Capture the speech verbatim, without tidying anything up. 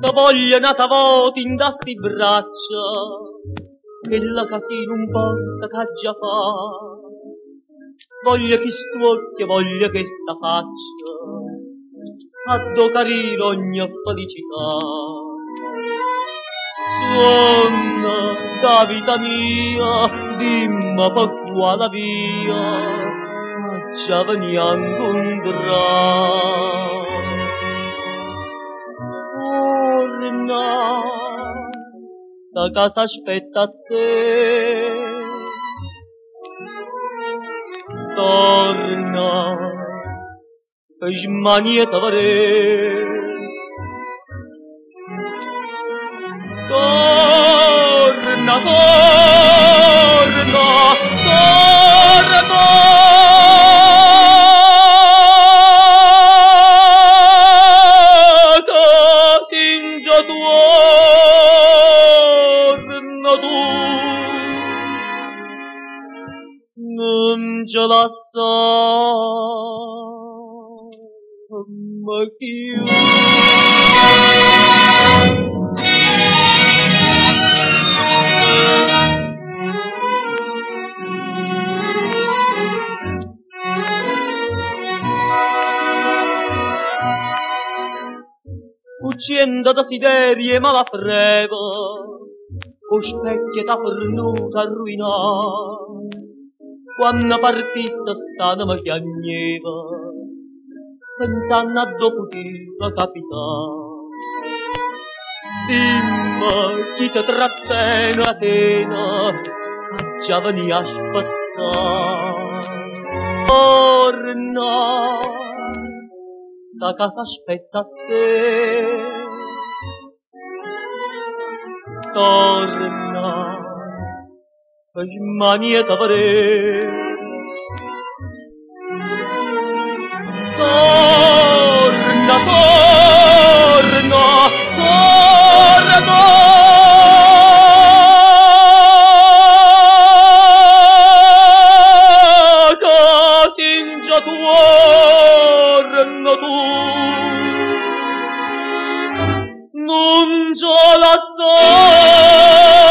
T'ha voglia nata voti in da sti braccia, che la casina un porta che già fa. Voglia che stuocchia, voglia che sta faccia, a do carino ogni felicità. Suona da vita mia, dimma per quale via, già venia incontrare. Torna, sta casa aspetta a te. Torna, che smanie t'avrei. Torna, torna, torna. Singia torna tu, non ce la sa, ma chi Ucciendo desiderie ma la freva, con specchie da fornuta arruinà. Quando partista stana mi piagneva, pensando a dopo ti la capità. Dimma chi ti trattena a tena, già venia a spazzare. Torna, sta casa aspetta a te. Torna, che smanie t'avrei. Torna, torna, torna. Che singia torna tu, non ce la so.